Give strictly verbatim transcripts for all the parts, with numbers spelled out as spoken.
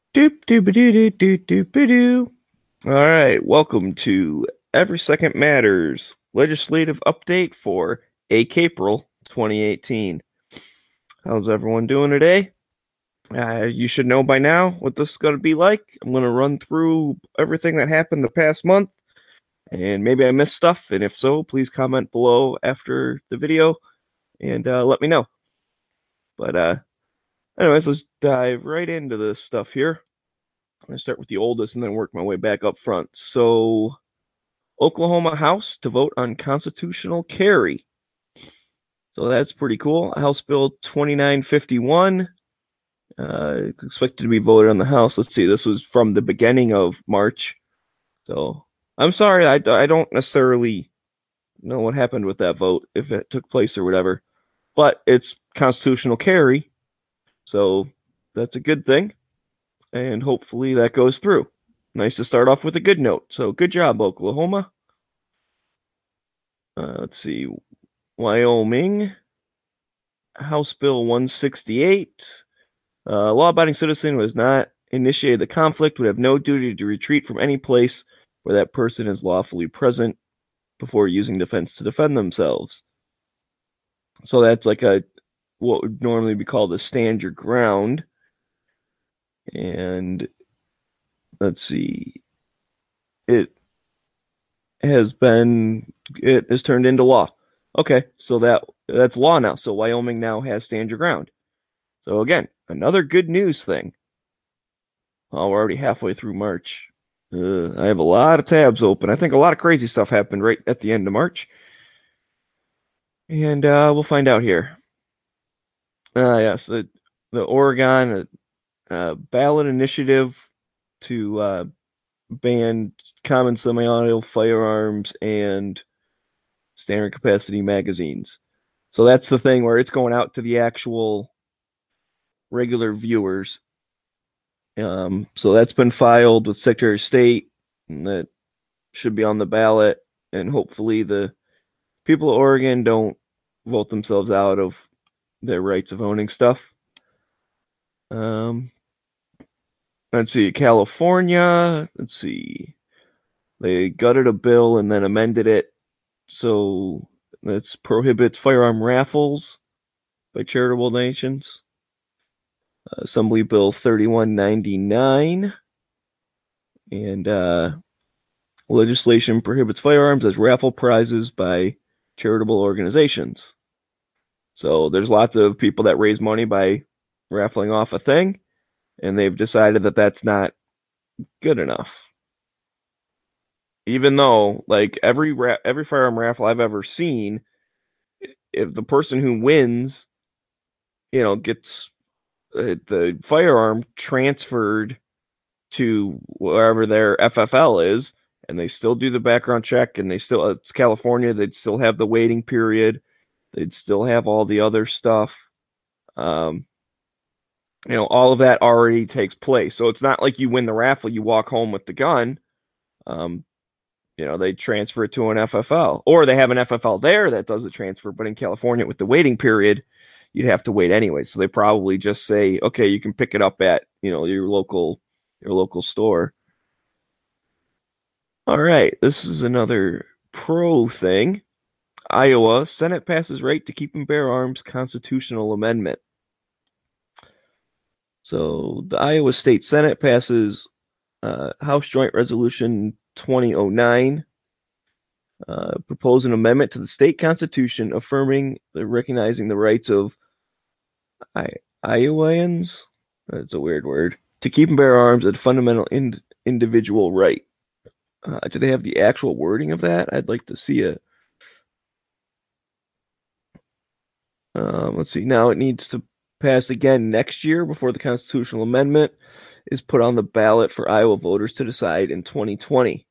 Doop doop doo doo doo doop doo. All right, welcome to Every Second Matters legislative update for April twenty eighteen. How's everyone doing today? Uh, you should know by now what this is going to be like. I'm going to run through everything that happened the past month, and maybe I missed stuff, and if so, please comment below after the video and uh, let me know. But uh, anyways, let's dive right into this stuff here. I'm going to start with the oldest and then work my way back up front. So, Oklahoma House to vote on constitutional carry. So that's pretty cool. House Bill twenty-nine fifty-one, uh, expected to be voted on the House. Let's see, this was from the beginning of March. So I'm sorry, I, I don't necessarily know what happened with that vote, if it took place or whatever, but it's constitutional carry. So that's a good thing. And hopefully that goes through. Nice to start off with a good note. So good job, Oklahoma. Uh, let's see. Wyoming, House Bill one sixty-eight. Uh, law-abiding citizen who has not initiated the conflict would have no duty to retreat from any place where that person is lawfully present before using defense to defend themselves. So that's like a what would normally be called a stand your ground. And let's see. It has been it has turned into law. Okay, so that that's law now. So Wyoming now has stand your ground. So again, another good news thing. Oh, we're already halfway through March. Uh, I have a lot of tabs open. I think a lot of crazy stuff happened right at the end of March. And uh, we'll find out here. Uh, yes, the, the Oregon uh, uh, ballot initiative to uh, ban common semi-auto firearms and standard capacity magazines. So that's the thing where it's going out to the actual regular viewers. Um, so that's been filed with Secretary of State, and that should be on the ballot. And hopefully, the people of Oregon don't vote themselves out of their rights of owning stuff. Um, let's see, California. Let's see, they gutted a bill and then amended it so that prohibits firearm raffles by charitable donations. Assembly Bill thirty-one ninety-nine, and uh, legislation prohibits firearms as raffle prizes by charitable organizations. So there's lots of people that raise money by raffling off a thing, and they've decided that that's not good enough. Even though, like every ra- every firearm raffle I've ever seen, if the person who wins, you know, gets uh, the firearm transferred to wherever their F F L is, and they still do the background check, and they still, it's California, they'd still have the waiting period, they'd still have all the other stuff. Um, you know, all of that already takes place. So it's not like you win the raffle, you walk home with the gun. Um, you know, they transfer it to an F F L, or they have an F F L there that does the transfer. But in California, with the waiting period, you'd have to wait anyway. So they probably just say, okay, you can pick it up at, you know, your local your local store. All right, this is another pro thing. Iowa Senate passes right to keep and bear arms constitutional amendment. So the Iowa State Senate passes uh, House Joint Resolution twenty oh nine, uh, propose an amendment to the state constitution affirming the recognizing the rights of I- Iowans. That's a weird word. To keep and bear arms, a fundamental in- individual right. Uh, do they have the actual wording of that? I'd like to see it. Um, let's see. Now it needs to pass again next year before the constitutional amendment is put on the ballot for Iowa voters to decide in twenty twenty.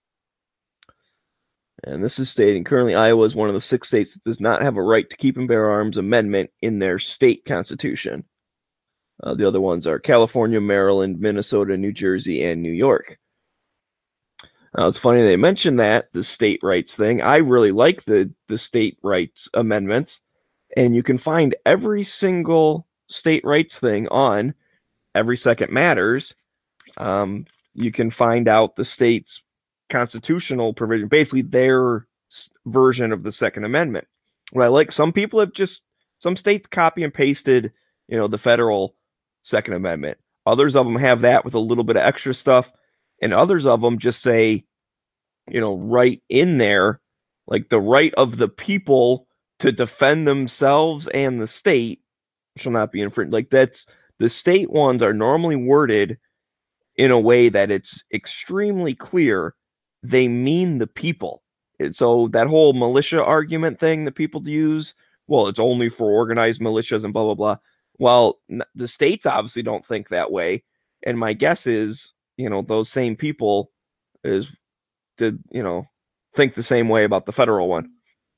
And this is stating currently Iowa is one of the six states that does not have a right to keep and bear arms amendment in their state constitution. Uh, the other ones are California, Maryland, Minnesota, New Jersey, and New York. Now, it's funny they mentioned that, the state rights thing. I really like the, the state rights amendments, and you can find every single state rights thing on Every Second Matters. um, you can find out the state's constitutional provision, basically their version of the Second Amendment. What I like, some people have just, some states copy and pasted, you know, the federal Second Amendment. Others of them have that with a little bit of extra stuff, and others of them just say, you know, right in there, like the right of the people to defend themselves and the state shall not be infringed. Like that's, the state ones are normally worded in a way that it's extremely clear they mean the people. So that whole militia argument thing that people use, well, it's only for organized militias and blah, blah, blah. Well, the states obviously don't think that way. And my guess is, you know, those same people is, did, you know, think the same way about the federal one.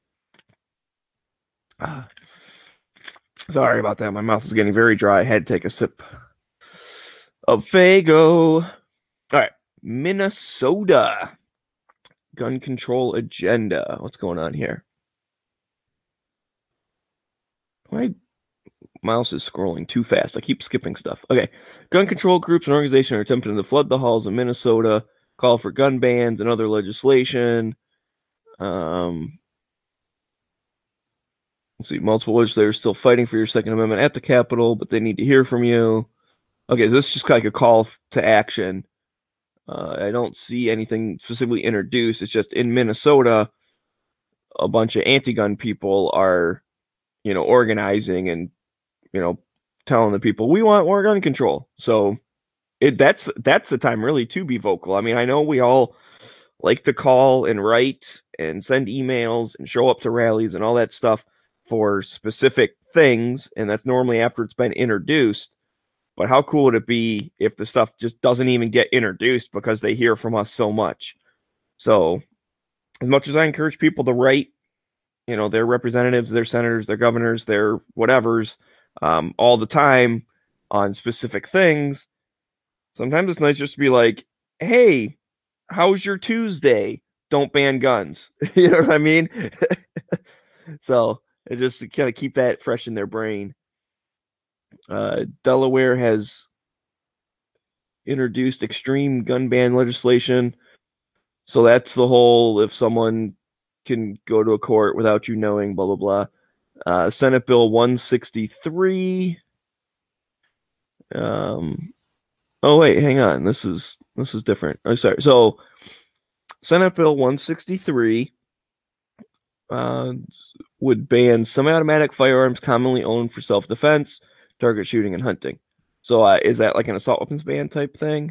Ah. Sorry about that. My mouth is getting very dry. I had to take a sip of Faygo. All right. Minnesota. Gun control agenda. What's going on here? My mouse is scrolling too fast. I keep skipping stuff. Okay. Gun control groups and organizations are attempting to flood the halls of Minnesota, call for gun bans and other legislation. Um, let's see. Multiple legislators still fighting for your Second Amendment at the Capitol, but they need to hear from you. Okay, so this is just like a call to action. Uh, I don't see anything specifically introduced. It's just in Minnesota, a bunch of anti-gun people are, you know, organizing and, you know, telling the people, we want more gun control. So it that's that's the time really to be vocal. I mean, I know we all like to call and write and send emails and show up to rallies and all that stuff for specific things, and that's normally after it's been introduced. But how cool would it be if the stuff just doesn't even get introduced because they hear from us so much? So as much as I encourage people to write, you know, their representatives, their senators, their governors, their whatevers, um, all the time on specific things, sometimes it's nice just to be like, hey, how's your Tuesday? Don't ban guns. You know what I mean? So it just kind of keep that fresh in their brain. Uh, Delaware has introduced extreme gun ban legislation. So that's the whole, if someone can go to a court without you knowing, blah, blah, blah. Uh, Senate Bill one sixty-three. Um, oh, wait, hang on. This is, this is different. Oh, sorry. So Senate Bill one sixty-three uh, would ban semi-automatic firearms commonly owned for self-defense, target shooting, and hunting. So uh, is that like an assault weapons ban type thing?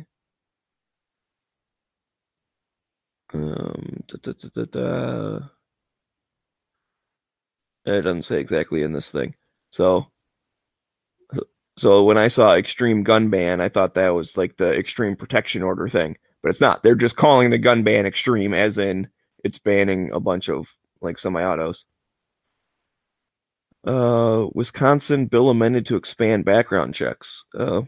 Um, da, da, da, da, da. It doesn't say exactly in this thing. So, so when I saw extreme gun ban, I thought that was like the extreme protection order thing, but it's not. They're just calling the gun ban extreme, as in it's banning a bunch of like semi-autos. Uh, Wisconsin bill amended to expand background checks. Uh,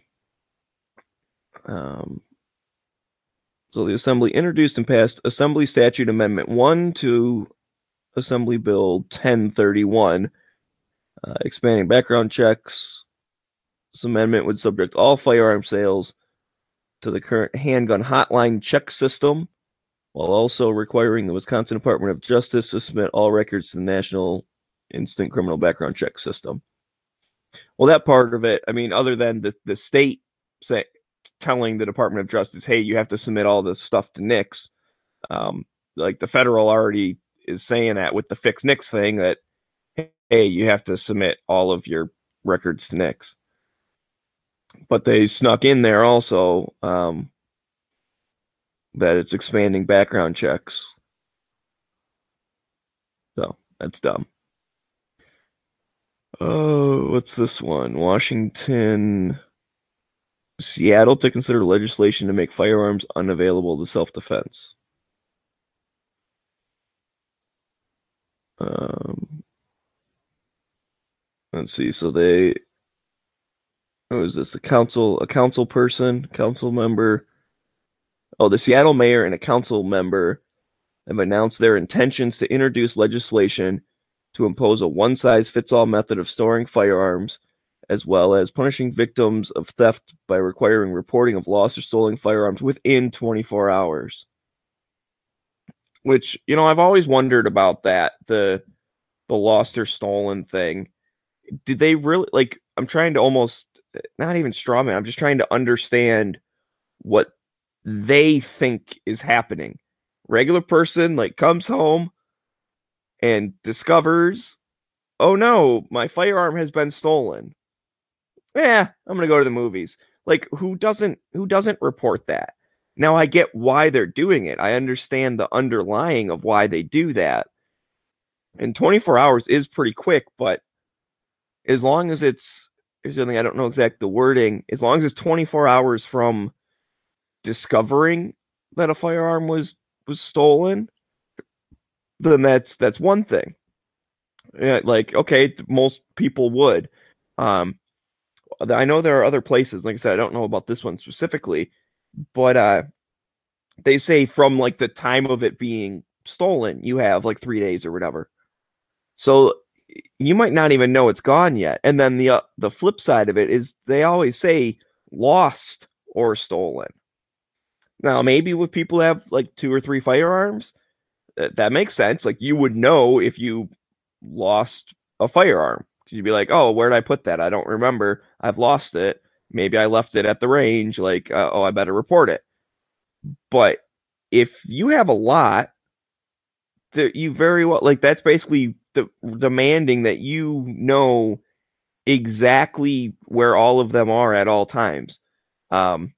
um, so the Assembly introduced and passed Assembly Statute Amendment one to Assembly Bill ten thirty-one, uh, expanding background checks. This amendment would subject all firearm sales to the current handgun hotline check system, while also requiring the Wisconsin Department of Justice to submit all records to the National Instant Criminal Background Check System. Well, that part of it, I mean, other than the, the state say, telling the Department of Justice, hey, you have to submit all this stuff to NICS, um, like the federal already is saying that with the Fix NICS thing, that, hey, you have to submit all of your records to NICS. But they snuck in there also um, that it's expanding background checks. So that's dumb. Oh, what's this one? Washington, Seattle to consider legislation to make firearms unavailable to self-defense. Um, let's see. So they, who is this? A council, a council person, council member. Oh, the Seattle mayor and a council member have announced their intentions to introduce legislation to impose a one-size-fits-all method of storing firearms as well as punishing victims of theft by requiring reporting of lost or stolen firearms within twenty-four hours. Which, you know, I've always wondered about that, the the lost or stolen thing. Did they really, like, I'm trying to almost, not even straw man, I'm just trying to understand what they think is happening. Regular person, like, comes home and discovers, oh no, my firearm has been stolen. Yeah, I'm gonna go to the movies. Like, who doesn't who doesn't report that? Now I get why they're doing it. I understand the underlying of why they do that. And twenty-four hours is pretty quick, but as long as it's, here's something I don't know exact the wording, as long as it's twenty-four hours from discovering that a firearm was was stolen, then that's that's one thing. Yeah, like, okay, most people would. Um, I know there are other places, like I said, I don't know about this one specifically, but uh, they say from like the time of it being stolen, you have like three days or whatever. So you might not even know it's gone yet. And then the uh, the flip side of it is they always say lost or stolen. Now, maybe with people who have like two or three firearms, that, that makes sense. Like, you would know if you lost a firearm. You'd be like, oh, where did I put that? I don't remember. I've lost it. Maybe I left it at the range. Like, uh, oh, I better report it. But if you have a lot, that you very well, like, that's basically the, demanding that you know exactly where all of them are at all times. Um,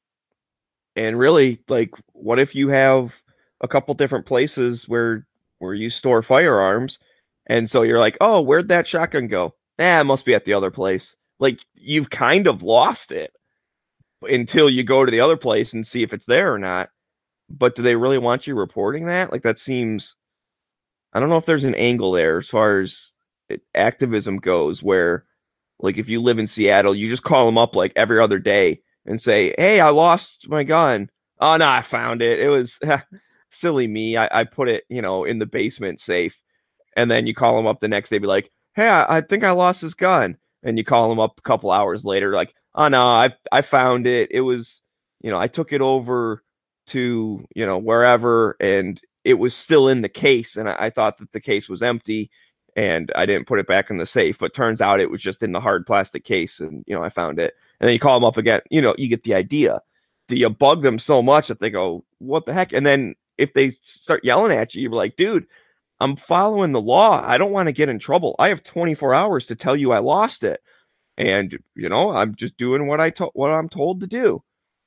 and really, like, what if you have a couple different places where where you store firearms, and so you're like, oh, where'd that shotgun go? Eh, it must be at the other place. Like, you've kind of lost it until you go to the other place and see if it's there or not. But do they really want you reporting that? Like, that seems, I don't know if there's an angle there as far as activism goes, where, like, if you live in Seattle, you just call them up like every other day and say, hey, I lost my gun. Oh, no, I found it. It was silly me. I, I put it, you know, in the basement safe. And then you call them up the next day, be like, hey, I, I think I lost this gun. And you call them up a couple hours later, like, oh, no, I I found it. It was, you know, I took it over to, you know, wherever, and it was still in the case. And I, I thought that the case was empty, and I didn't put it back in the safe. But turns out it was just in the hard plastic case, and, you know, I found it. And then you call them up again. You know, you get the idea. Do you bug them so much that they go, what the heck? And then if they start yelling at you, you're like, dude, I'm following the law. I don't want to get in trouble. I have twenty-four hours to tell you I lost it. And, you know, I'm just doing what I to- what I'm told to do.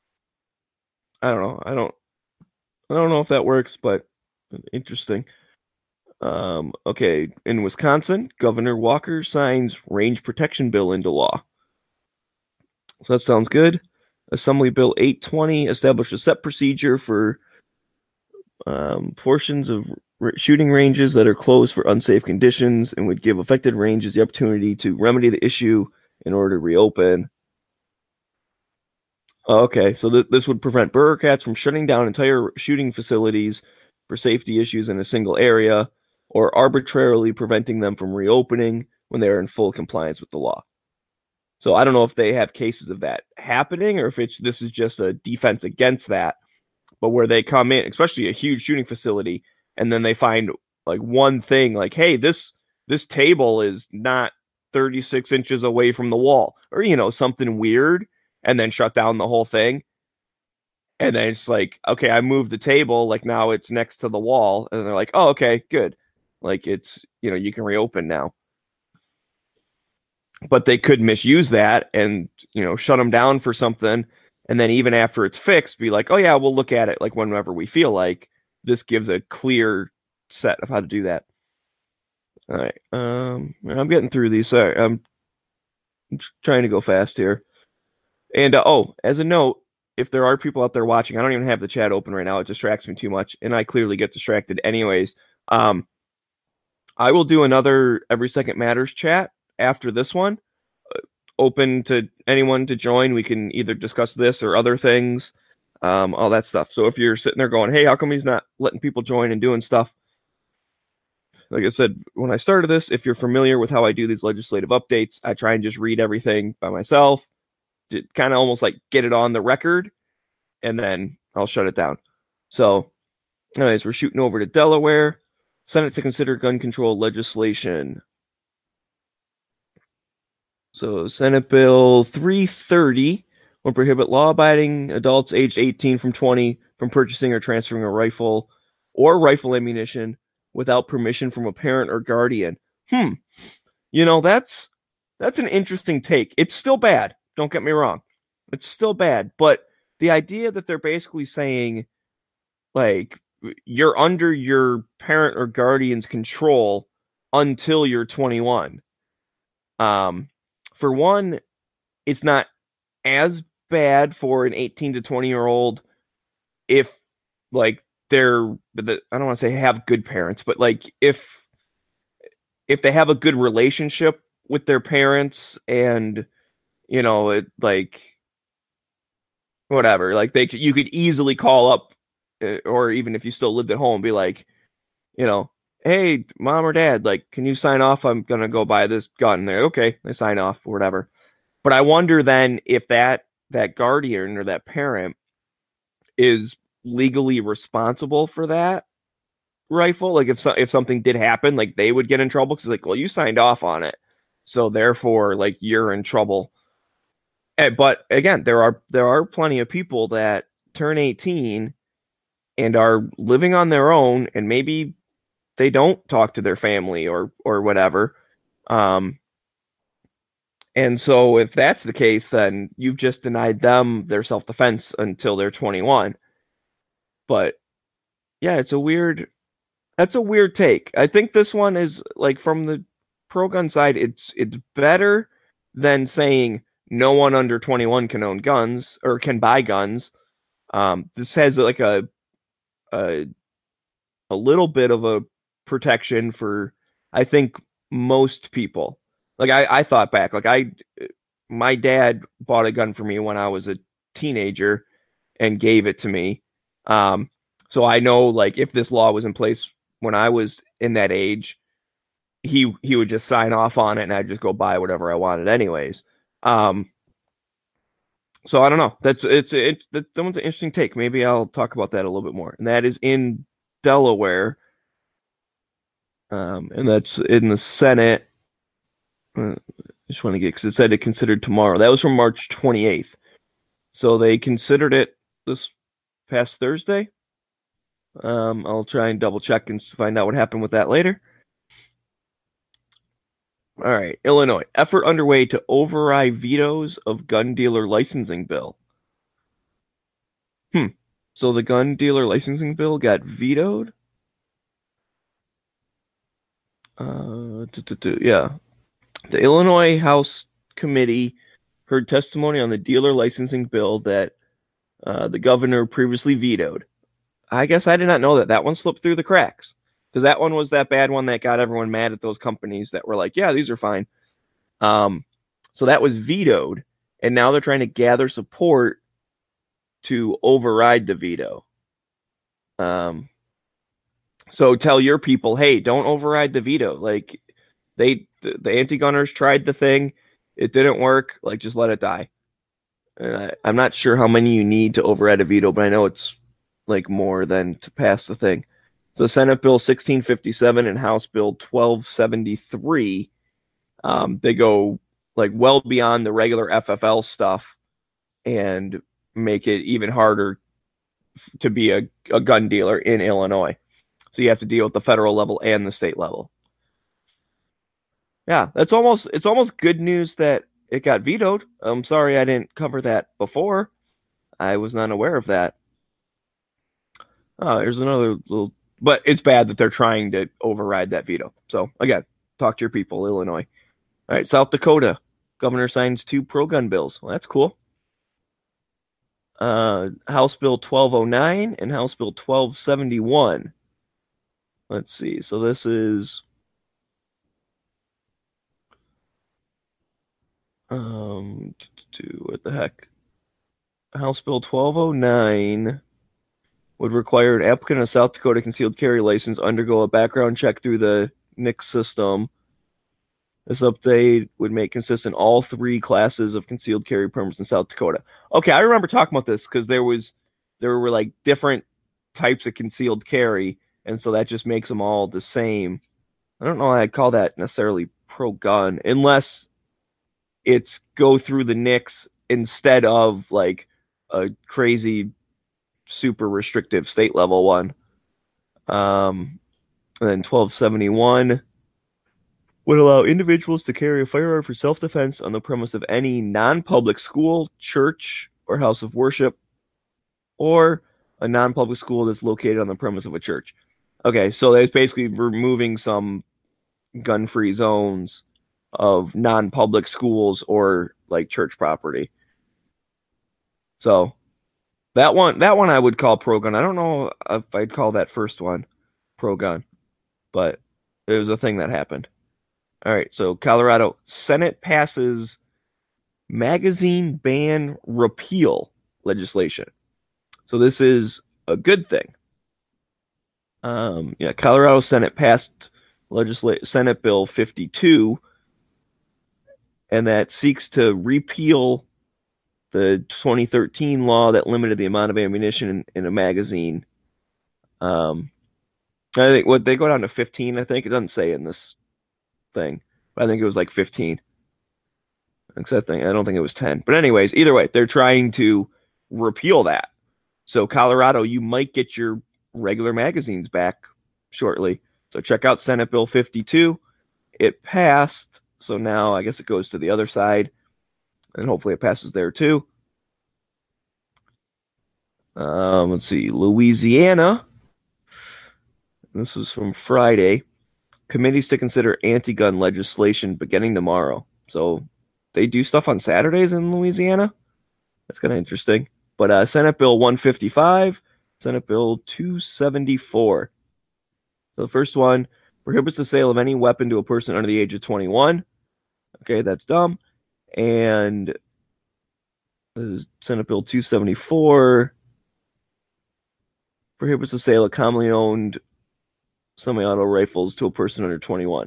I don't know. I don't I don't know if that works, but interesting. Um, okay, in Wisconsin, Governor Walker signs range protection bill into law. So that sounds good. Assembly Bill eight twenty established a set procedure for um, portions of r- shooting ranges that are closed for unsafe conditions, and would give affected ranges the opportunity to remedy the issue in order to reopen. Okay, so th- this would prevent burger cats from shutting down entire shooting facilities for safety issues in a single area, or arbitrarily preventing them from reopening when they are in full compliance with the law. So I don't know if they have cases of that happening, or if it's this is just a defense against that, but where they come in, especially a huge shooting facility, and then they find like one thing, like, hey, this this table is not thirty-six inches away from the wall, or, you know, something weird, and then shut down the whole thing. And then it's like, okay, I moved the table, like, now it's next to the wall, and they're like, oh, okay, good. Like, it's, you know, you can reopen now. But they could misuse that and, you know, shut them down for something. And then even after it's fixed, be like, oh, yeah, we'll look at it like whenever we feel like. This gives a clear set of how to do that. All right. Um, I'm getting through these. Sorry, I'm trying to go fast here. And uh, oh, as a note, if there are people out there watching, I don't even have the chat open right now. It distracts me too much, and I clearly get distracted anyways. Um, I will do another Every Second Matters chat after this one. Uh, open to anyone to join. We can either discuss this or other things, um, all that stuff. So if you're sitting there going, hey, how come he's not letting people join and doing stuff? like I said, when I started this, if you're familiar with how I do these legislative updates, I try and just read everything by myself, to kind of almost like get it on the record, and then I'll shut it down. So, anyways, we're shooting over to Delaware. Senate to consider gun control legislation. So, Senate Bill three thirty will prohibit law-abiding adults aged eighteen from twenty from purchasing or transferring a rifle or rifle ammunition without permission from a parent or guardian. Hmm. You know, that's that's an interesting take. It's still bad. Don't get me wrong. It's still bad, but the idea that they're basically saying, like, you're under your parent or guardian's control until you're twenty-one. Um, for one, it's not as bad for an eighteen to twenty year old if, like, they're, I don't want to say have good parents, but like if if they have a good relationship with their parents, and you know, it, like, whatever, like they you could easily call up, or even if you still lived at home, be like, you know, hey, mom or dad, like, can you sign off? I'm gonna go buy this gun. There, okay, they sign off or whatever. But I wonder then if that that guardian or that parent is legally responsible for that rifle. Like if so, if something did happen, like they would get in trouble because like, well, you signed off on it, so therefore, like, you're in trouble. And, but again, there are there are plenty of people that turn eighteen and are living on their own, and maybe they don't talk to their family or or whatever. Um, and so if that's the case, then you've just denied them their self-defense until they're twenty-one. But yeah, it's a weird that's a weird take. I think this one is, like, from the pro-gun side, it's it's better than saying no one under twenty-one can own guns or can buy guns. Um, this has like a a a little bit of a protection for, I think, most people. Like I, I thought back, like I, my dad bought a gun for me when I was a teenager and gave it to me. Um, so I know, like, if this law was in place when I was in that age, he he would just sign off on it, and I'd just go buy whatever I wanted, anyways. Um, so I don't know. That's it's it. That one's an interesting take. Maybe I'll talk about that a little bit more. And that is in Delaware. Um, and that's in the Senate. Uh, I just want to get, because it said it considered tomorrow. That was from March twenty-eighth. So they considered it this past Thursday. Um, I'll try and double check and find out what happened with that later. All right, Illinois. Effort underway to override vetoes of gun dealer licensing bill. Hmm. So the gun dealer licensing bill got vetoed? Uh, yeah. The Illinois House Committee heard testimony on the dealer licensing bill that uh, the governor previously vetoed. I guess I did not know that. That one slipped through the cracks, because that one was that bad one that got everyone mad at those companies that were like, yeah, these are fine. Um, so that was vetoed, and now they're trying to gather support to override the veto. Um, so tell your people, hey, don't override the veto. Like, they, the, the anti-gunners tried the thing, it didn't work. Like, just let it die. And I, I'm not sure how many you need to override a veto, but I know it's like more than to pass the thing. So Senate Bill sixteen fifty-seven and House Bill twelve seventy-three, um, they go like well beyond the regular F F L stuff and make it even harder to be a, a gun dealer in Illinois. So you have to deal with the federal level and the state level. Yeah, that's almost it's almost good news that it got vetoed. I'm sorry I didn't cover that before. I was not aware of that. Oh, there's another little, but it's bad that they're trying to override that veto. So again, talk to your people, Illinois. All right, South Dakota. Governor signs two pro-gun bills. Well, that's cool. Uh, House Bill twelve oh nine and House Bill twelve seventy-one. Let's see. So this is um what the heck? House Bill twelve oh nine would require an applicant of South Dakota concealed carry license undergo a background check through the N I C S system. This update would make consistent all three classes of concealed carry permits in South Dakota. Okay, I remember talking about this because there was there were like different types of concealed carry, and so that just makes them all the same. I don't know why I'd call that necessarily pro-gun, unless it's go through the N I C S instead of like a crazy, super restrictive state level one. Um, and then twelve seventy-one would allow individuals to carry a firearm for self-defense on the premise of any non-public school, church, or house of worship, or a non-public school that's located on the premise of a church. Okay, so that's basically removing some gun-free zones of non-public schools or like church property. So that one, that one I would call pro-gun. I don't know if I'd call that first one pro-gun, but it was a thing that happened. All right, so Colorado Senate passes magazine ban repeal legislation. So this is a good thing. Um, yeah, Colorado Senate passed legislate Senate Bill fifty-two, and that seeks to repeal the twenty thirteen law that limited the amount of ammunition in, in a magazine. Um, I think what they go down to fifteen. I think it doesn't say in this thing, but I think it was like fifteen. Except I don't think it was ten. But anyways, either way, they're trying to repeal that. So Colorado, you might get your regular magazines back shortly. So check out Senate Bill fifty-two. It passed, so now I guess it goes to the other side, and hopefully it passes there too. Um, let's see, Louisiana. This was from Friday. Committees to consider anti-gun legislation beginning tomorrow. So they do stuff on Saturdays in Louisiana. That's kind of interesting. But uh, Senate Bill one fifty-five, Senate Bill two seventy-four. So the first one prohibits the sale of any weapon to a person under the age of twenty-one. Okay, that's dumb. And Senate Bill two seventy-four prohibits the sale of commonly owned semi-auto rifles to a person under twenty-one.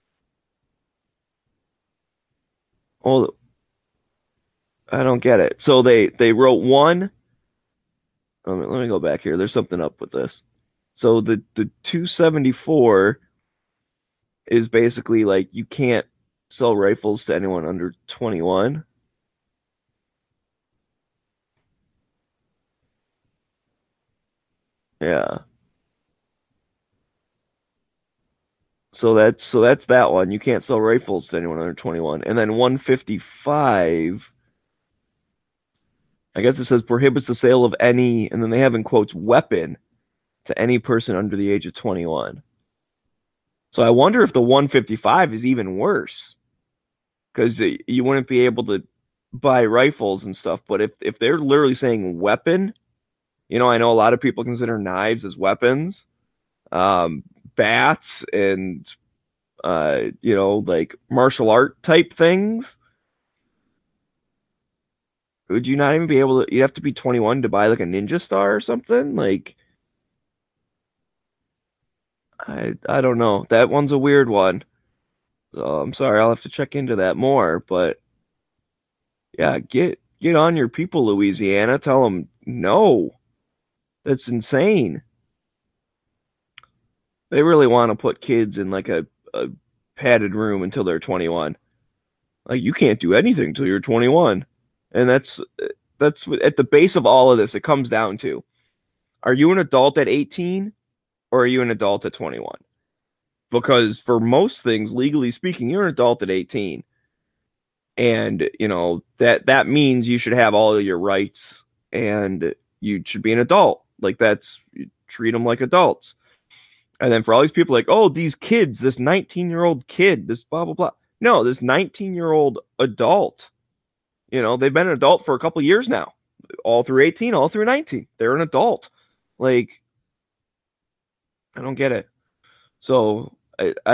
Well, I don't get it. So they they wrote one. Let me, let me go back here. There's something up with this. So the the two seventy-four is basically like you can't sell rifles to anyone under twenty-one. Yeah. So that's so that's that one. You can't sell rifles to anyone under twenty-one. And then one fifty-five, I guess it says prohibits the sale of any, and then they have in quotes, weapon to any person under the age of twenty-one. So I wonder if the one fifty-five is even worse, because you wouldn't be able to buy rifles and stuff. But if, if they're literally saying weapon, you know, I know a lot of people consider knives as weapons, um, bats and, uh, you know, like martial art type things. Would you not even be able to? You have to be twenty-one to buy like a Ninja Star or something. Like, I I don't know. That one's a weird one. So I'm sorry. I'll have to check into that more. But yeah, get get on your people, Louisiana. Tell them no. That's insane. They really want to put kids in like a, a padded room until they're twenty-one. Like you can't do anything until you're twenty-one. And that's that's at the base of all of this. It comes down to: are you an adult at eighteen or are you an adult at twenty-one? Because for most things, legally speaking, you're an adult at eighteen, and you know that that means you should have all of your rights, and you should be an adult. Like that's you treat them like adults. And then for all these people, like, oh, these kids, this nineteen-year-old kid, this blah blah blah. No, this nineteen-year-old adult. You know, they've been an adult for a couple years now, all through eighteen, all through nineteen. They're an adult. Like, I don't get it. So I, I,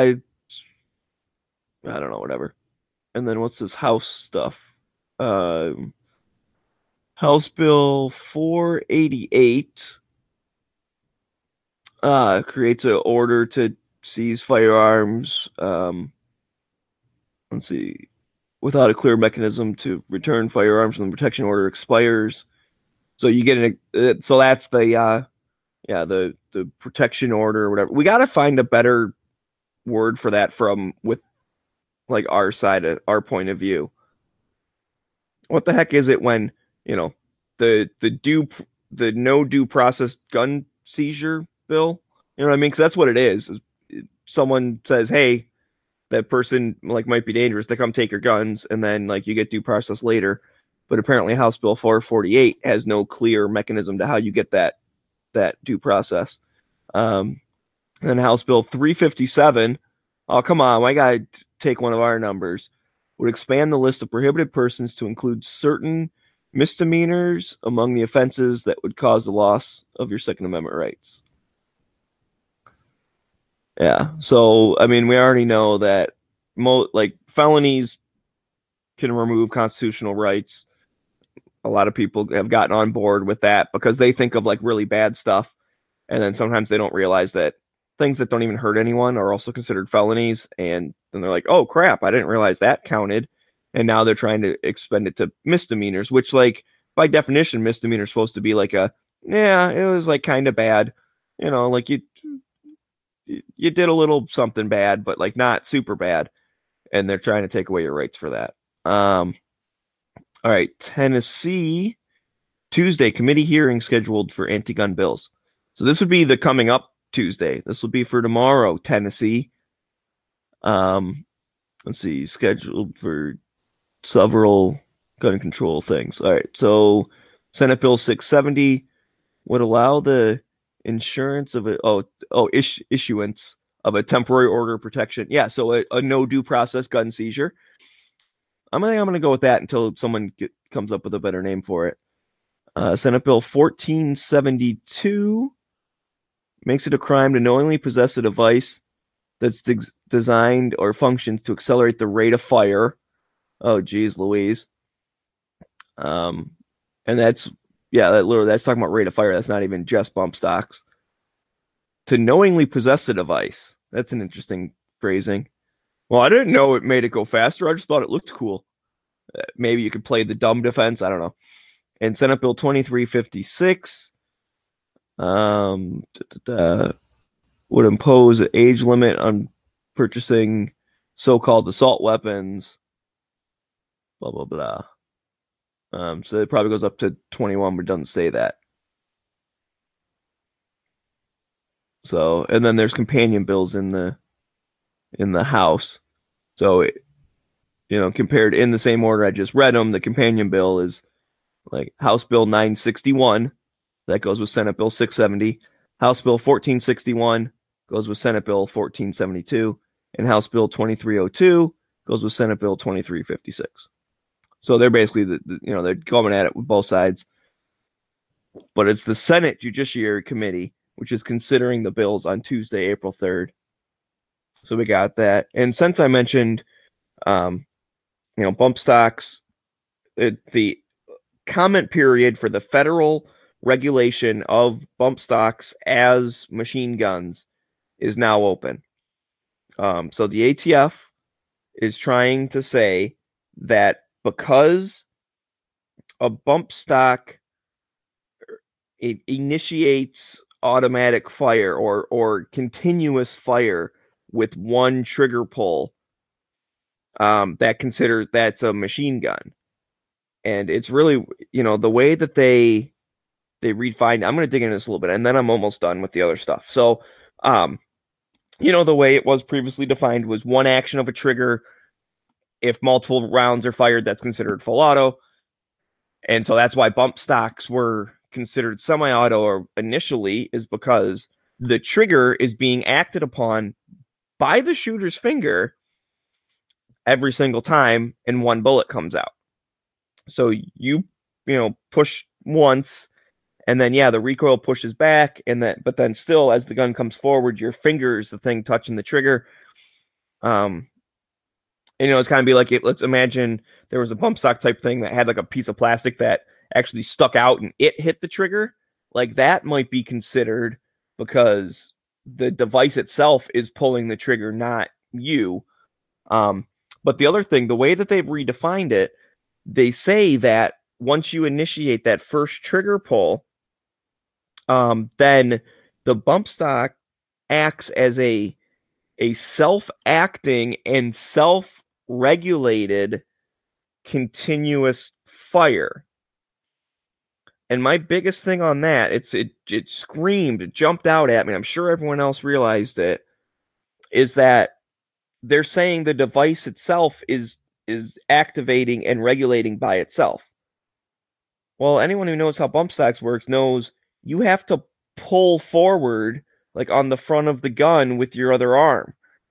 I don't know, whatever. And then what's this House stuff? Um, House Bill four eighty-eight uh, creates an order to seize firearms. Um, let's see, without a clear mechanism to return firearms when the protection order expires. So you get an. So that's the uh, yeah the the protection order or whatever. We got to find a better word for that from with like our side of our point of view. What the heck is it when you know the the due the no due process gun seizure bill? You know what I mean? Because that's what it is. Someone says, "Hey, that person like might be dangerous. They come take your guns," and then like you get due process later. But apparently, House Bill four forty-eight has no clear mechanism to how you get that that due process. Um, and then House Bill three fifty-seven. Oh, come on! Why gotta take one of our numbers? Would expand the list of prohibited persons to include certain misdemeanors among the offenses that would cause the loss of your Second Amendment rights. Yeah. So, I mean, we already know that mo- like felonies can remove constitutional rights. A lot of people have gotten on board with that because they think of like really bad stuff. And then sometimes they don't realize that things that don't even hurt anyone are also considered felonies. And then they're like, oh crap, I didn't realize that counted. And now they're trying to expend it to misdemeanors, which like by definition, misdemeanor is supposed to be like a, yeah, it was like kind of bad. You know, like you, you did a little something bad, but like not super bad. And they're trying to take away your rights for that. Um, all right, Tennessee, Tuesday, committee hearing scheduled for anti-gun bills. So this would be the coming up Tuesday. This will be for tomorrow, Tennessee. Um, let's see, scheduled for several gun control things. All right, so Senate Bill six seventy would allow the insurance of a oh oh ish, issuance of a temporary order of protection. Yeah, so a, a no due process gun seizure. I'm gonna I'm gonna go with that until someone get, comes up with a better name for it. Uh, Senate Bill fourteen seventy-two makes it a crime to knowingly possess a device that's de- designed or functions to accelerate the rate of fire. Oh, geez, Louise. Um, and that's yeah, that literally that's talking about rate of fire. That's not even just bump stocks. To knowingly possess a device. That's an interesting phrasing. Well, I didn't know it made it go faster. I just thought it looked cool. Uh, maybe you could play the dumb defense. I don't know. And Senate Bill twenty-three fifty-six um, da, da, da, would impose an age limit on purchasing so-called assault weapons. Blah, blah, blah. Um, so it probably goes up to twenty-one, but it doesn't say that. So, and then there's companion bills in the in the House. So, it, you know, compared in the same order I just read them, the companion bill is like House Bill nine sixty-one. That goes with Senate Bill six seventy. House Bill fourteen sixty-one goes with Senate Bill fourteen seventy-two. And House Bill twenty-three oh two goes with Senate Bill twenty-three fifty-six. So they're basically, the, the, you know, they're going at it with both sides. But it's the Senate Judiciary Committee, which is considering the bills on Tuesday, April third. So we got that. And since I mentioned, um, you know, bump stocks, it, the comment period for the federal regulation of bump stocks as machine guns is now open. Um, so the A T F is trying to say that because a bump stock it initiates automatic fire or or continuous fire with one trigger pull, um, that considers that's a machine gun. And it's really, you know, the way that they they redefine. I'm going to dig into this a little bit, and then I'm almost done with the other stuff. So, um, you know, the way it was previously defined was one action of a trigger. If multiple rounds are fired, that's considered full auto. And so that's why bump stocks were considered semi-auto or initially, is because the trigger is being acted upon by the shooter's finger every single time, and one bullet comes out. So you, you know, push once, and then yeah, the recoil pushes back, and then but then still, as the gun comes forward, your finger is the thing touching the trigger. Um, and, you know, it's kind of be like it. Let's imagine there was a bump stock type thing that had like a piece of plastic that actually stuck out and it hit the trigger. Like that might be considered because the device itself is pulling the trigger, not you. Um, but the other thing, the way that they've redefined it, they say that once you initiate that first trigger pull, um, then the bump stock acts as a a self-acting and self-regulated continuous fire. And my biggest thing on that, it's it it screamed, it jumped out at me. I'm sure everyone else realized it, is that they're saying the device itself is is activating and regulating by itself. Well, anyone who knows how bump stocks works knows you have to pull forward like on the front of the gun with your other arm.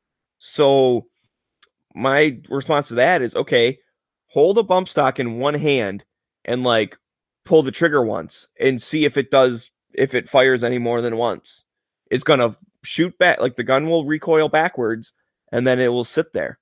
So my response to that is, okay, hold a bump stock in one hand and like pull the trigger once and see if it does, if it fires any more than once. It's going to shoot back, like the gun will recoil backwards and then it will sit there.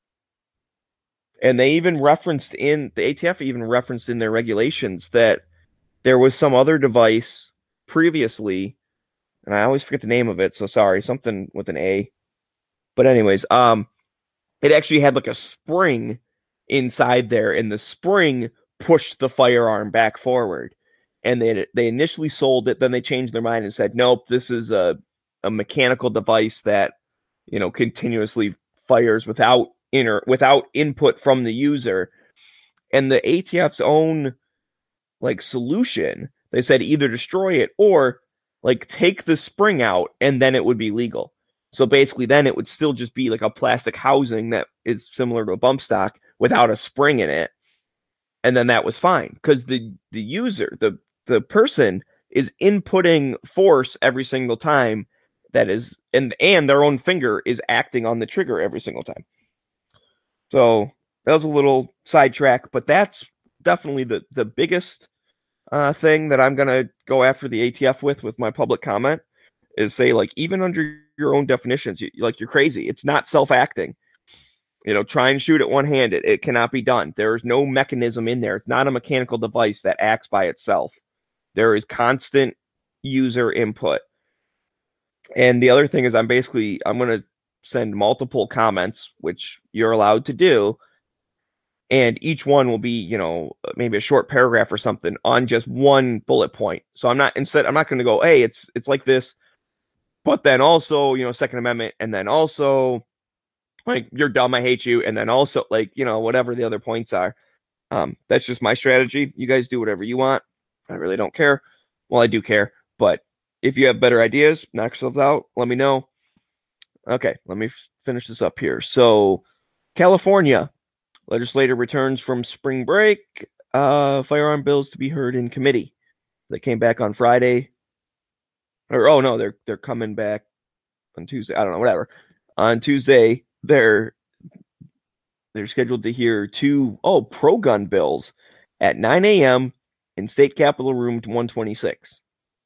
And they even referenced in, the A T F even referenced in their regulations that there was some other device previously, and I always forget the name of it, so sorry, something with an A. But anyways, um, it actually had like a spring inside there, and the spring pushed the firearm back forward. And they they initially sold it, then they changed their mind and said, nope, this is a, a mechanical device that, you know, continuously fires without inner without input from the user. And the A T F's own like solution, they said either destroy it or like take the spring out and then it would be legal. So basically then it would still just be like a plastic housing that is similar to a bump stock without a spring in it. And then that was fine because the the user, the the person is inputting force every single time that is, and and their own finger is acting on the trigger every single time. So that was a little sidetrack, but that's definitely the the biggest uh, thing that I'm gonna go after the A T F with with my public comment is say, like, even under your own definitions, you, like, you're crazy. It's not self-acting. You know, try and shoot it one-handed. It cannot be done. There is no mechanism in there. It's not a mechanical device that acts by itself. There is constant user input. And the other thing is I'm basically, I'm going to send multiple comments, which you're allowed to do. And each one will be, you know, maybe a short paragraph or something on just one bullet point. So I'm not, instead, I'm not going to go, hey, it's, it's like this, but then also, you know, Second Amendment, and then also, like, you're dumb, I hate you, and then also, like, you know, whatever the other points are. Um, that's just my strategy. You guys do whatever you want. I really don't care. Well, I do care, but if you have better ideas, knock yourselves out. Let me know. Okay, let me f- finish this up here. So, California legislator returns from spring break. Uh, firearm bills to be heard in committee. They came back on Friday. Or oh no, they're they're coming back on Tuesday. I don't know, whatever. On Tuesday, they're they're scheduled to hear two oh pro-gun bills at nine a.m. in State Capitol Room one twenty-six.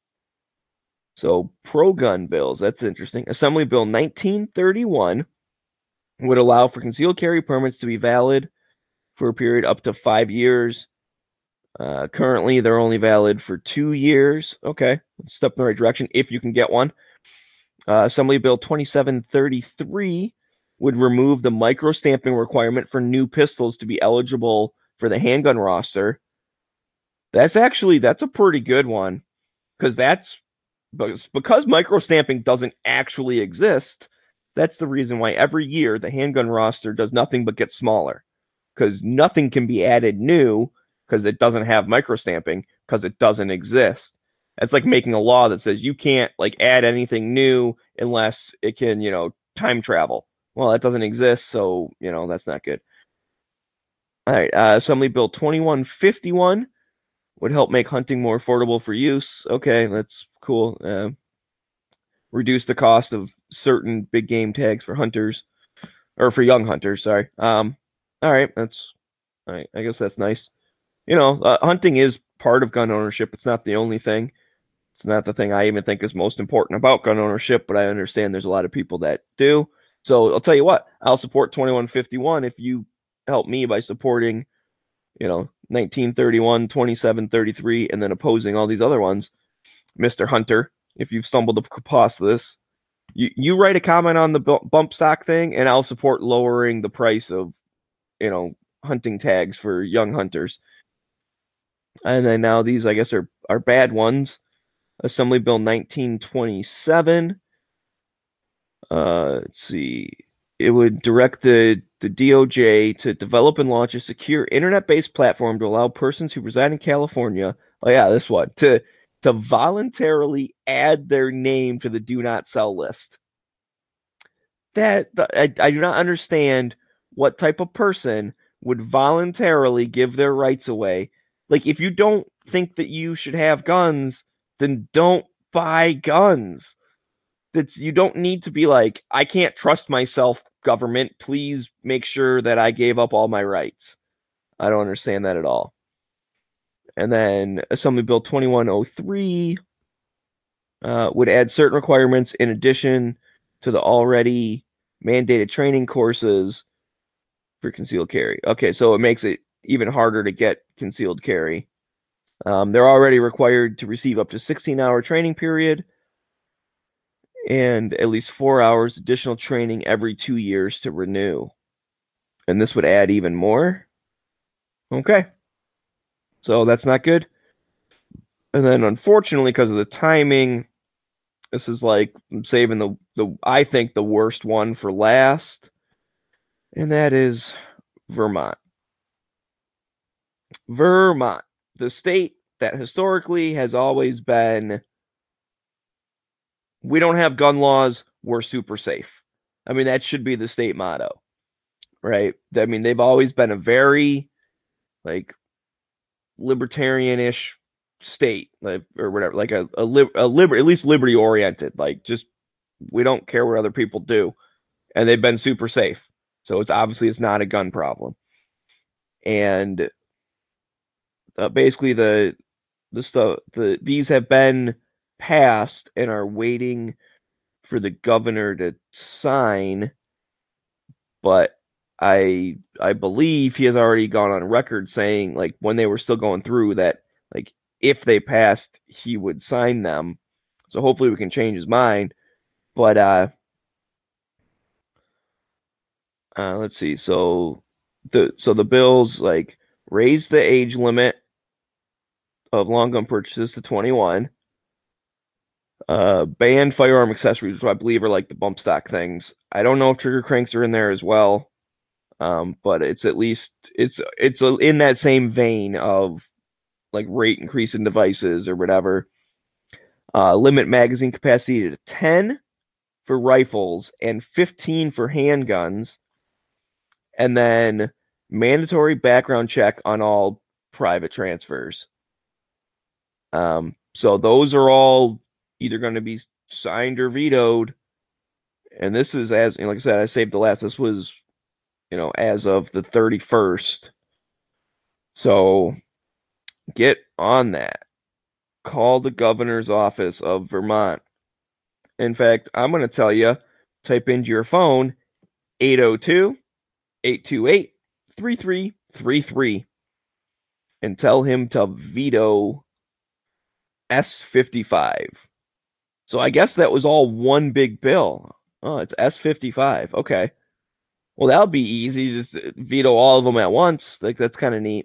So pro-gun bills, that's interesting. Assembly Bill nineteen thirty-one would allow for concealed carry permits to be valid for a period up to five years. Uh, currently, they're only valid for two years. Okay, step in the right direction if you can get one. Uh, Assembly Bill twenty-seven thirty-three would remove the micro-stamping requirement for new pistols to be eligible for the handgun roster. That's actually, that's a pretty good one, because that's, because micro-stamping doesn't actually exist, that's the reason why every year the handgun roster does nothing but get smaller, because nothing can be added new because it doesn't have micro-stamping, because it doesn't exist. That's like making a law that says you can't like add anything new unless it can, you know, time travel. Well, that doesn't exist, so, you know, that's not good. All right, uh, Assembly Bill twenty-one fifty-one would help make hunting more affordable for use. Okay, that's cool. Uh, reduce the cost of certain big game tags for hunters, or for young hunters, sorry. Um, all right, that's, all right, I guess that's nice. You know, uh, hunting is part of gun ownership. It's not the only thing. It's not the thing I even think is most important about gun ownership, but I understand there's a lot of people that do. So I'll tell you what, I'll support twenty-one fifty-one if you help me by supporting, you know, nineteen thirty-one, twenty-seven thirty-three, and then opposing all these other ones. Mister Hunter, if you've stumbled across this, You you write a comment on the bump stock thing, and I'll support lowering the price of, you know, hunting tags for young hunters. And then now these, I guess, are are bad ones. Assembly Bill nineteen twenty-seven. Uh, let's see. It would direct the, the D O J to develop and launch a secure internet-based platform to allow persons who reside in California, oh yeah, this one, to to voluntarily add their name to the do not sell list. That I, I do not understand what type of person would voluntarily give their rights away. Like, if you don't think that you should have guns, then don't buy guns. That's, you don't need to be like, I can't trust myself, government. Please make sure that I gave up all my rights. I don't understand that at all. And then Assembly Bill twenty-one oh three uh, would add certain requirements in addition to the already mandated training courses for concealed carry. Okay, so it makes it even harder to get concealed carry. Um, they're already required to receive up to sixteen hour training period and at least four hours additional training every two years to renew. And this would add even more. Okay. So that's not good. And then unfortunately, because of the timing, this is like I'm saving the, the I think the worst one for last. And that is Vermont. Vermont, the state that historically has always been, we don't have gun laws, we're super safe. I mean, that should be the state motto, right? I mean, they've always been a very, like, libertarian-ish state, like, or whatever, like a a, lib, a liber, at least liberty-oriented. Like, just, we don't care what other people do, and they've been super safe. So it's obviously it's not a gun problem. And uh, basically, the the stuff the these have been passed and are waiting for the governor to sign, but I I believe he has already gone on record saying, like, when they were still going through, that, like, if they passed, he would sign them. So hopefully we can change his mind. But uh, uh let's see. So the so the bills, like, raise the age limit of long gun purchases to twenty-one. Uh, ban firearm accessories, which I believe are like the bump stock things. I don't know if trigger cranks are in there as well, um, but it's at least it's it's in that same vein of, like, rate increase in devices or whatever. Uh, limit magazine capacity to ten for rifles and fifteen for handguns, and then mandatory background check on all private transfers. Um, so those are all either going to be signed or vetoed. And this is, as, you know, like I said, I saved the last. This was, you know, as of the thirty-first. So get on that. Call the governor's office of Vermont. In fact, I'm going to tell you, type into your phone eight oh two, eight two eight, three three three three and tell him to veto S fifty-five. So I guess that was all one big bill. Oh, it's S fifty-five. Okay. Well, that'll be easy. Just veto all of them at once. Like, that's kind of neat.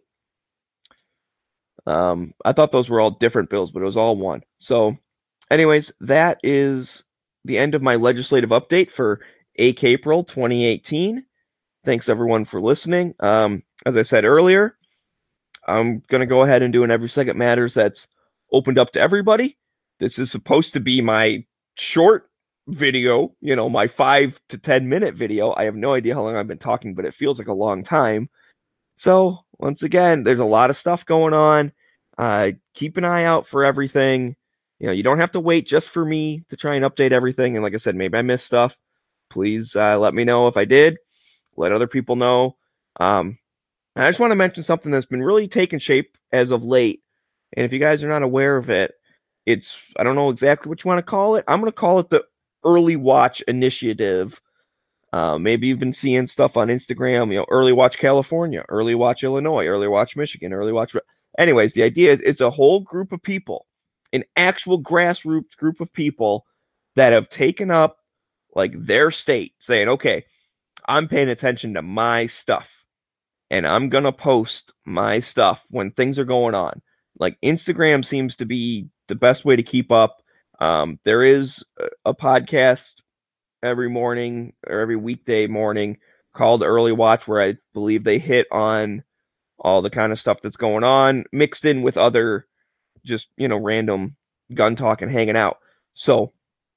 Um, I thought those were all different bills, but it was all one. So, anyways, that is the end of my legislative update for April twenty eighteen. Thanks, everyone, for listening. Um, as I said earlier, I'm going to go ahead and do an Every Second Matters that's opened up to everybody. This is supposed to be my short video, you know, my five to ten minute video. I have no idea how long I've been talking, but it feels like a long time. So, once again, there's a lot of stuff going on. Uh, keep an eye out for everything. You know, you don't have to wait just for me to try and update everything. And like I said, maybe I missed stuff. Please uh, let me know if I did. Let other people know. Um, I just want to mention something that's been really taking shape as of late. And if you guys are not aware of it, it's, I don't know exactly what you want to call it. I'm going to call it the Early Watch Initiative. Uh, maybe you've been seeing stuff on Instagram, you know, Early Watch California, Early Watch Illinois, Early Watch Michigan, Early Watch. Anyways, the idea is it's a whole group of people, an actual grassroots group of people that have taken up like their state, saying, okay, I'm paying attention to my stuff and I'm going to post my stuff when things are going on. Like Instagram seems to be the best way to keep up. Um, there is a, a podcast every morning or every weekday morning called Early Watch where I believe they hit on all the kind of stuff that's going on mixed in with other just, you know, random gun talk and hanging out. So,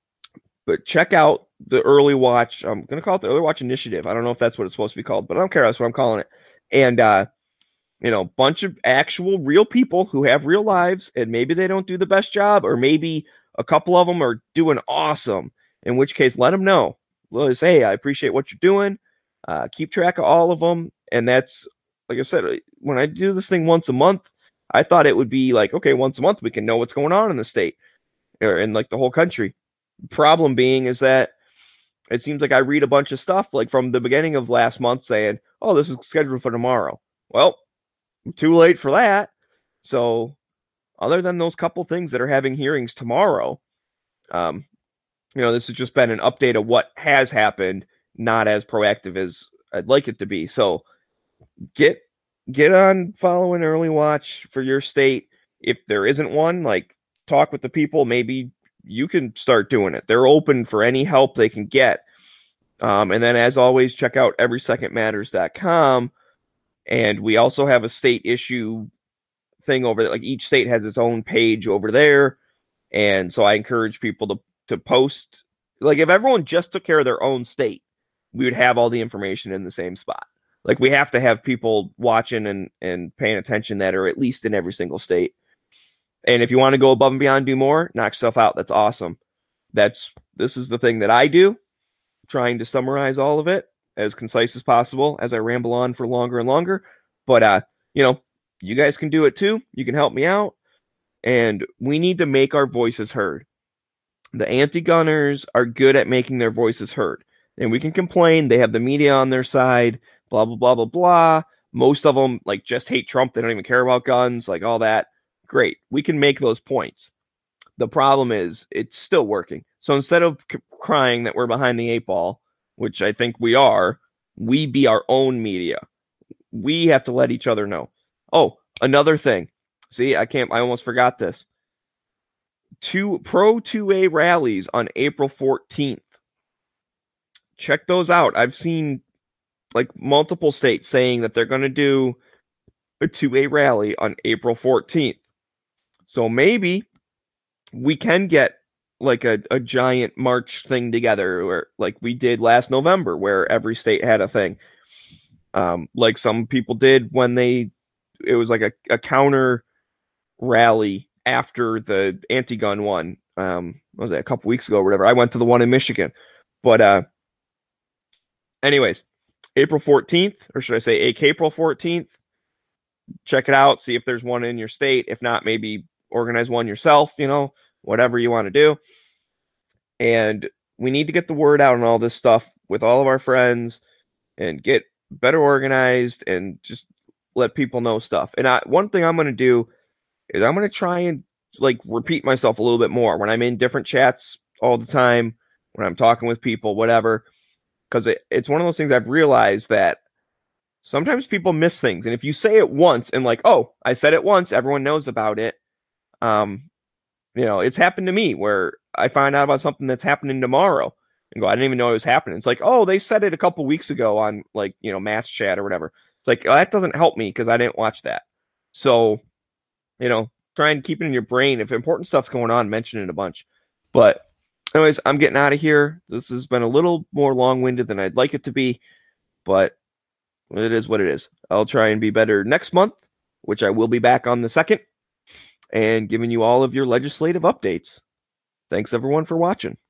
but check out the Early Watch. I'm going to call it the Early Watch Initiative. I don't know if that's what it's supposed to be called, but I don't care. That's what I'm calling it. And, uh, you know, bunch of actual real people who have real lives, and maybe they don't do the best job, or maybe a couple of them are doing awesome, in which case let them know. Let us, hey, I appreciate what you're doing. Uh, keep track of all of them. And that's, like I said, when I do this thing once a month, I thought it would be like, okay, once a month we can know what's going on in the state or in like the whole country. Problem being is that it seems like I read a bunch of stuff like from the beginning of last month saying, oh, this is scheduled for tomorrow. Well, too late for that. So other than those couple things that are having hearings tomorrow, um, you know, this has just been an update of what has happened, not as proactive as I'd like it to be. So get get on following Early Watch for your state. If there isn't one, like talk with the people. Maybe you can start doing it. They're open for any help they can get. Um, and then, as always, check out every second matters dot com. And we also have a state issue thing over there. Like each state has its own page over there. And so I encourage people to, to post. Like if everyone just took care of their own state, we would have all the information in the same spot. Like we have to have people watching and, and paying attention that are at least in every single state. And if you want to go above and beyond, do more, knock stuff out. That's awesome. That's this is the thing that I do, trying to summarize all of it as concise as possible as I ramble on for longer and longer. But, uh, you know, you guys can do it too. You can help me out. And we need to make our voices heard. The anti-gunners are good at making their voices heard. And we can complain. They have the media on their side, blah, blah, blah, blah, blah. Most of them, like, just hate Trump. They don't even care about guns, like all that. Great. We can make those points. The problem is it's still working. So instead of c- crying that we're behind the eight ball, which I think we are, we be our own media. We have to let each other know. Oh, another thing. See, I can't, I almost forgot this. Two Pro two A rallies on April fourteenth. Check those out. I've seen like multiple states saying that they're going to do a two A rally on April fourteenth. So maybe we can get like a, a giant march thing together where like we did last November where every state had a thing. Um, like some people did when they, it was like a, a counter rally after the anti-gun one. Um, what was that, a couple weeks ago or whatever. I went to the one in Michigan. But uh, anyways, April fourteenth, or should I say April fourteenth, check it out, see if there's one in your state. If not, maybe organize one yourself, you know, whatever you want to do. And we need to get the word out on all this stuff with all of our friends and get better organized and just let people know stuff. And I, one thing I'm going to do is I'm going to try and like repeat myself a little bit more when I'm in different chats all the time, when I'm talking with people, whatever, because it, it's one of those things I've realized that sometimes people miss things. And if you say it once and like, oh, I said it once, everyone knows about it. Um, you know, it's happened to me where I find out about something that's happening tomorrow and go, I didn't even know it was happening. It's like, oh, they said it a couple weeks ago on like, you know, Mass Chat or whatever. It's like, oh, that doesn't help me because I didn't watch that. So, you know, try and keep it in your brain. If important stuff's going on, mention it a bunch. But anyways, I'm getting out of here. This has been a little more long-winded than I'd like it to be, but it is what it is. I'll try and be better next month, which I will be back on the second, and giving you all of your legislative updates. Thanks, everyone, for watching.